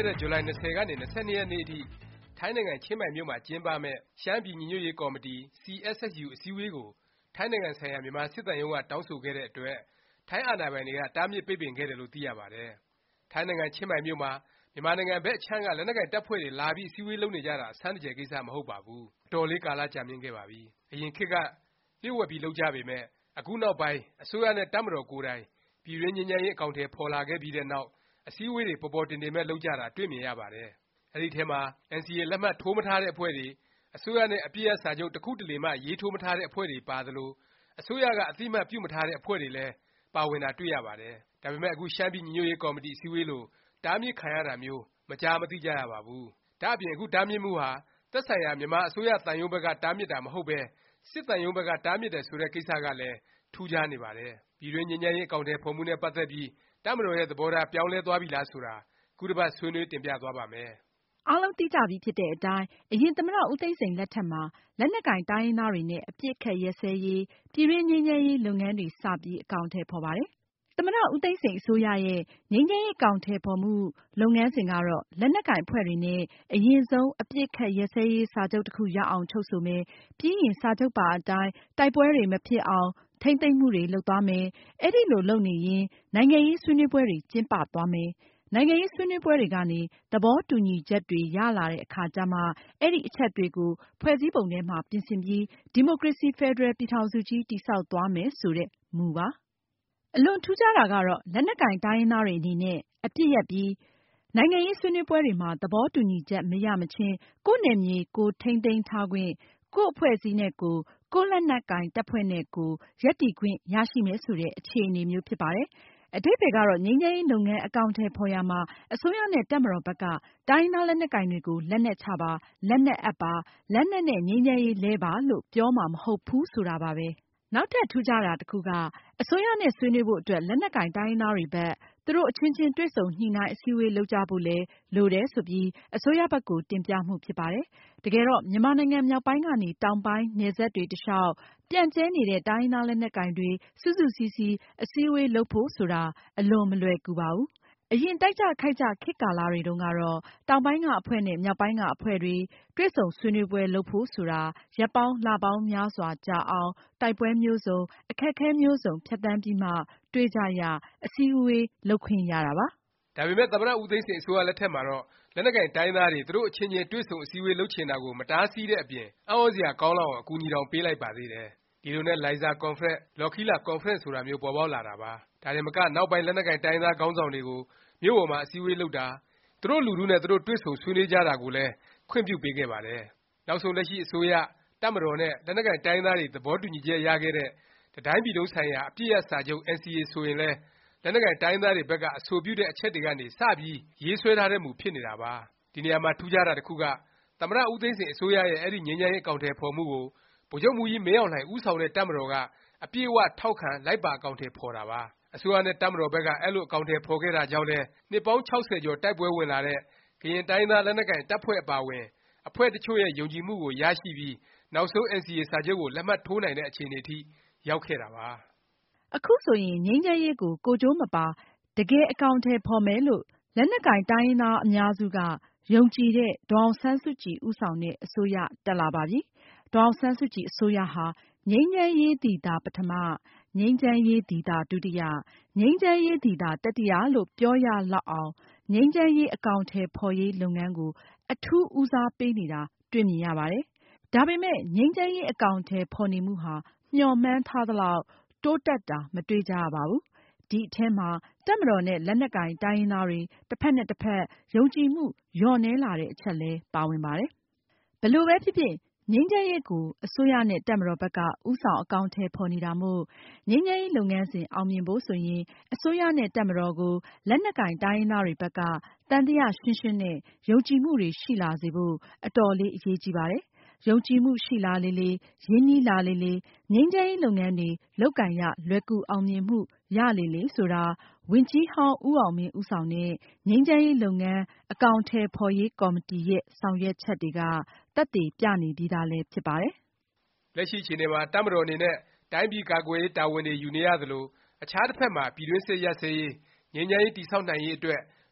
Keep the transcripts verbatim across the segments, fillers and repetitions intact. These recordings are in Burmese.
ခဲ့တဲ့ဇူလိုင်၂၀ကနေ၂၂ရက်နေ့အထိထိုင်းနိုင်ငံချင်းမိုင်မြို့မှာကျင်းပမယ့်ရှမ်းပြည်ညီညွတ်ရေးကော်မတီ စီ အက်စ် အက်စ် ယူ အစည်းအဝေးကိုထိုင်းနိုင်ငံဆိုင်ရာမြန်မာစစ်သံရုံးကတောင်းဆိုခဲ့တဲ့အတွက်ထိုင်းအာဏာပိုင်တွေကတားမြစ်ပိတ်ပင်ခဲ့တယ်လို့သိရပါတယ်။ထိုင်းနိုင်ငံချင်းမိုင်မြို့မှာမြန်မာနိုင်ငံဘက်အခြမ်းကလက်နက်ကိုင်တပ်ဖွဲ့တွေလာပြီးအစည်းအဝေးလုပ်နေကြတာအဆန်းတကြယ်ကိစ္စမဟုတ်ပါဘူး။အတော်လေးကာလကြာမြင့်ခဲ့ပါပြီ။အရင်ခေတ်ကလျှို့ဝှက်ပြီးလုပ်ကြပေမယ့်အခုနောက်ပိုင်းအစိုးရနဲ့တပ်မတော်ကိုယ်တိုင်ပြည်တွင်းငြိမ်းချမ်းရေးအကောင်အထည်ဖော်လာခဲ့ပြီးတဲ့နောက်အစည်းအဝေးတွေပေါ်ပေါ်တင်တင်ပဲလုပ်ကြတာတွေ့မြင်ရပါတယ်။အဲဒီထဲမှာ အန်စီအေ လက်မှတ်ထိုးမထားတဲ့အဖွဲ့တွေအစိုးရနဲ့အပစ်ရပ်စာချုပ်တစ်ခုတစ်လေမှရေးထိုးမထားတဲ့အဖွဲ့တွေပါသလိုအစိုးရကအသိအမှတ်ပြုမထားတဲ့အဖွဲ့တွေလည်းပါဝင်တာတွေ့ရပါတယ်။ဒါပေမဲ့အခုရှမ်းပြည်ညီညွတ်ရေးကော်မတီအစည်းအဝေးလို့တားမြစ်ခံရတာမျိုးမကြားမသိကြရပါဘူး။ဒါ့အပြင်အခုတားမြစ်မှုဟာသက်ဆိုင်ရာမြန်မာအစိုးရသံရုံးဘက်ကတားမြစ်တာမဟုတ်ပဲစစ်သံရုံးဘက်ကတားမြစ်တယ်ဆိုတဲ့ကိစ္စကလည်းထူးခြားနေပါတယ်။ပြည်တွင်းငြိမ်းချမ်းရေးအကောင်အထည်ဖော်မှုနဲ့ပတ်သက်ပြီးတပ်မတော်ရဲ့သဘောထားပြောင်းလဲသွားပြီလားဆိုတာခုတစ်ပတ်ဆွေးနွေးတင်ပြသွားပါ့မယ်။အားလုံးသိကြပြီဖြစ်တဲ့အတိုင်းအရင်သမ္မတဦးသိန်းစိန်လက်ထက်မှာလက်နက်ကိုင်တိုင်းရင်းသားတွေနဲ့အပစ်အခတ်ရပ်စဲရေးပြည်တွင်းငြိမ်းချမ်းရေးလုပ်ငန်းတွေစပြီးအကောင်အထည်ဖော်ပါတယ်။သမ္မတဦးသိန်းစိန်အစိုးရရဲ့ငြိမ်းချမ်းရေးအကောင်အထည်ဖော်မှုလုပ်ငန်းစဉ်ကတော့လက်နက်ကိုင်အဖွဲ့တွေနဲ့အရင်ဆုံးအပစ်အခတ်ရပ်စဲရေးစာချုပ်တစ်ခုရအောင်ချုပ်ဆိုမယ်။ပြီးရင်စာချုပ်ပါအတိုင်းတိုက်ပွဲတွေမဖြစ်အောင်ထိန်းသိမ်းမှုတွေလုပ်သွားမယ်။အဲဒီလိုလုပ်နေရင်နိုင်ငံရေးဆွေးနွေးပွဲတွေကျင်းပသွားမယ်။နိုင်ငံရေးဆွေးနွေးပွဲတွေကနေသဘောတူညီချက်တွေရလာတဲ့အခါကျမှအဲဒီအချက်တွေကိုဖွဲ့စည်းပုံထဲမှာပြင်ဆင်ပြီးဒီမိုကရေစီဖက်ဒရယ်ပြည်ထောင်စုကြီးတည်ဆောက်သွားမယ်ဆိုတဲ့မူပါ။အလွန်ထူးခြားတာကတော့လက်နက်ကိုင်တိုင်းရင်းသားတွေအနေနဲ့အပစ်ရပ်ပြီးနိုင်ငံရေးဆွေးနွေးပွဲတွေမှာသဘောတူညီချက်မရမချင်းကိုယ့်နယ်မြေကိုယ်ထိန်းသိမ်းထားခွင့်ကိုယ့်အဖွဲ့အစည်းနဲ့ကိုယ်ကိုယ့်လက်နက်ကိုင်တပ်ဖွဲ့နဲ့ကိုယ်ရပ်တည်ခွင့်ရရှိမယ်ဆိုတဲ့အခြေအနေမျိုးဖြစ်ပါတယ်။အဓိပ္ပါယ်ကတော့ငြိမ်းချမ်းရေးလုပ်ငန်းအကောင်အထည်ဖော်ရာမှာအစိုးရနဲ့တပ်မတော်ဘက်ကတိုင်းရင်းသားလက်နက်ကိုင်တွေကိုလက်နက်ချပါလက်နက်အပ်ပါလက်နက်နဲ့ငြိမ်းချမ်းရေးလဲပါလို့ပြောမှာမဟုတ်ဘူးဆိုတာပါပဲ။နောက်ထပ်ထူးခြားတာတစ်ခုကအစိုးရနဲ့ဆွေးနွေးဖို့အတွက်လက်နက်ကိုင်တိုင်းရင်းသားတွေဘက်သူတို့အချင်းချင်းတွေ့ဆုံညှိနှိုင်းအစည်းအဝေးလုပ်ကြဖို့လဲလိုတယ်ဆိုပြီးအစိုးရဘက်ကိုတင်ပြမှုဖြစ်ပါတယ်။တကယ်တော့မြန်မာနိုင်ငံမြောက်ပိုင်းကနေတောင်ပိုင်းနယ်စပ်တွေတလျှောက်ပြန့်ကျဲနေတဲ့တိုင်းရင်းသားလက်နက်ကိုင်တွေစုစုစည်းစည်းအစည်းအဝေးလုပ်ဖို့ဆိုတာအလွန်မလွယ်ကူပါဘူး။အရင်တိုက်ကြခိုက်ကြခေတ်ကာလတွေတုန်းကတော့တောင်ပိုင်းကအဖွဲ့နဲ့မြောက်ပိုင်းကအဖွဲ့တွေတွေ့ဆုံဆွေးနွေးပွဲလုပ်ဖို့ဆိုတာရက်ပေါင်းလပေါင်းများစွာကြာအောင်တိုက်ပွဲမျိုးစုံအခက်အခဲမျိုးစုံဖြတ်သန်းပြီးမှတွေ့ကြရအစည်းအဝေးလုပ်ခွင့်ရတာပါ။ဒါပေမဲ့သမ္မတဦးသိန်းစိန်အစိုးရလက်ထက်မှာတော့လက်နက်ကိုင်တိုင်းသားတွေသူတို့အချင်းချင်းတွေ့ဆုံအစည်းအဝေးလုပ်ချင်တာကိုမတားဆီးတဲ့အပြင်အံ့ဩစရာကောင်းလောက်အောင်အကူအညီတောင်ပေးလိုက်ပါသေးတယ်။ဒီလိုနဲ့လိုင်ဇာကွန်ဖရင့်လော်ခီလာကွန်ဖရင့်ဆိုတာမျိုးပေါ်ပေါက်လာတာပါ။ဒါတင်မကနောက်ပိုင်းလက်နက်ကိုင်တိုင်းသားခေါင်းဆောင်တွေကိုမြို့ပေါ်မှာအစည်းအဝေးလုပ်တာသူတို့လူထုနဲ့သူတို့တွေ့ဆုံဆွေးနွေးကြတာကိုလည်းခွင့်ပြုပေးခဲ့ပါတယ်။နောက်ဆုံးလက်ရှိအစိုးရတပ်မတော်နဲ့လက်နက်ကိုင်တိုင်းသားတွေသဘောတူညီချက်ရခဲ့တဲ့တစ်တိုင်းပြည်လုံးဆိုင်ရာအပစ်ရပ်စာချုပ် အန်စီအေ ဆိုရင်လည်းလက်နက်ကိုင်တိုင်းသားတွေဘက်ကအဆိုပြုတဲ့အချက်တွေကနေစပြီးရေးဆွဲထားတဲ့မူဖြစ်နေတာပါ။ဒီနေရာမှာထူးခြားတာတစ်ခုကသမ္မတဦးသိန်းစိန်အစိုးရရဲ့အဲဒီငြိမ်းချမ်းရေးအကောင်အထည်ဖော်မှုကိုဗိုလ်ချုပ်မှူးကြီးမင်းအောင်လှိုင်ဦးဆောင်တဲ့တပ်မတော်ကအပြည့်အဝထောက်ခံလိုက်ပါအကောင်အထည်ဖော်တာပါ။အစိုးရနဲ့တပ်မတော်ဘက်ကအဲလိုအကောင်အထည်ဖော်ခဲ့တာကြောင့်လည်းနှစ်ပေါင်းခြောက်ဆယ်ကျော်တိုက်ပွဲဝင်လာတဲ့ကရင်တိုင်းသားလက်နက်ကိုင်တပ်ဖွဲ့အပါအဝင်အဖွဲ့တစ်ချို့ရဲ့ယုံကြည်မှုကိုရရှိပြီးနောက်ဆုံး အန်စီအေ စာချုပ်ကိုလက်မှတ်ထိုးနိုင်တဲ့အခြေအနေအထိရောက်ခဲ့တာပါ။အခုဆိုရင်ငြိမ်းချမ်းရေးကိုကိုယ်ကျိုးမပါတကယ်အကောင်အထည်ဖော်မယ်လို့လက်နက်ကိုင်တိုင်းရင်းသားအများစုကယုံကြည်တဲ့ဒေါ်အောင်ဆန်းစုကြည်ဦးဆောင်တဲ့အစိုးရတက်လာပါပြီ။ဒေါ်အောင်ဆန်းစုကြည်အစိုးရဟာငြိမ်းချမ်းရေးသည်သာပထမငြိမ်းချမ်းရေးသည်သာဒုတိယငြိမ်းချမ်းရေးသည်သာတတိယလို့ပြောရလောက်အောင်ငြိမ်းချမ်းရေးအကောင်အထည်ဖော်ရေးလုပ်ငန်းကိုအထူးဦးစားပေးနေတာတွေ့မြင်ရပါတယ်။ဒါပေမဲ့ငြိမ်းချမ်းရေးအကောင်အထည်ဖော်နေမှုဟာမျှော်မှန်းထားသလောက်တိုးတက်တာမတွေ့ကြရပါဘူး။ဒီအထဲမှာတပ်မတော်နဲ့လက်နက်ကိုင်တိုင်းရင်းသားတွေတစ်ဖက်နဲ့တစ်ဖက်ယုံကြည်မှုလျော့နည်းလာတဲ့အချက်လည်းပါဝင်ပါတယ်။ဘယ်လိုပဲဖြစ်ဖြစ်ငြိမ်းချမ်းရေးကိုအစိုးရနဲ့တပ်မတော်ဘက်ကဦးဆောင်အကောင်အထည်ဖော်နေတာမို့ငြိမ်းချမ်းရေးလုပ်ငန်းစဉ်အောင်မြင်ဖို့ဆိုရင်အစိုးရနဲ့တပ်မတော်ကိုလက်နက်ကိုင်တိုင်းရင်းသားတွေဘက်ကသံသယရှင်းရှင်းနဲ့ယုံကြည်မှုတွေရှိလာစေဖို့အတော်လေးအရေးကြီးပါတယ်။ယုံကြည်မှုရှိလာလေလေရင်းနှီးလာလေလေငြိမ်းချမ်းရေးလုပ်ငန်းတွေလုပ်ကိုင်ရလွယ်ကူအောင်မြင်မှုရလေလေဆိုတာဝန်ကြီးဟောင်းဦးအောင်မင်းဦးဆောင်တဲ့ငြိမ်းချမ်းရေးလုပ်ငန်းအကောင်အထည်ဖော်ရေးကော်မတီရဲ့ဆောင်ရွက်ချက်တွေကသက်သေပြနေပြီးသားလည်းဖြစ်ပါတယ်။လက်ရှိအခြေအနေမှာတပ်မတော်အနေနဲ့တိုင်းပြည်ကာကွယ်ရေးတာဝန်တွေယူနေရသလိုအခြားတစ်ဖက်မှာပြည်တွင်းစစ်ရပ်စဲရေးငြိမ်းချမ်းရေးတည်ဆောက်နိုင်ရေးအတွက်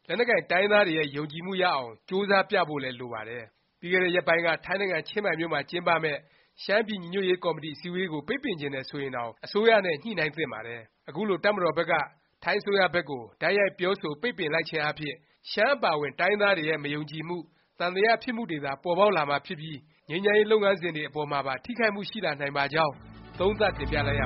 လက်နက်ကိုင်တိုင်းသားတွေရဲ့ယုံကြည်မှုရအောင်ကြိုးစားပြဖို့လည်းလိုပါတယ်။ပြီးခဲ့တဲ့ရက်ပိုင်းကထိုင်းနိုင်ငံချင်းမိုင်မြို့မှာကျင်းပမယ့်ရှမ်းပြည်ညီညွတ်ရေးကော်မတီအစည်းအဝေးကိုပိတ်ပင်ချင်တယ်ဆိုရင်တောင်အစိုးရနဲ့ညှိနှိုင်းသင့်ပါတယ်။အခုလိုတပ်မတော်ဘက်ကထိုင်းအစိုးရဘက်ကိုတိုက်ရိုက်ပြောဆိုပိတ်ပင်လိုက်ခြင်းအားဖြင့်ရှမ်းအပါအဝင်တိုင်းသားတွေရဲ့မယုံကြည်မှုသံသယဖြစ်မှုတွေသာပေါ်ပေါက်လာမှာဖြစ်ပြီးငြိမ်းချမ်းရေးလုပ်ငန်းစဉ်တွေအပေါ်မှာပါထိခိုက်မှုရှိလာနိုင်ပါကြောင်းသုံးသပ်တင်ပြလိုက်ရ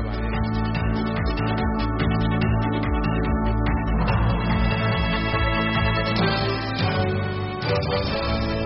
ပါတယ်။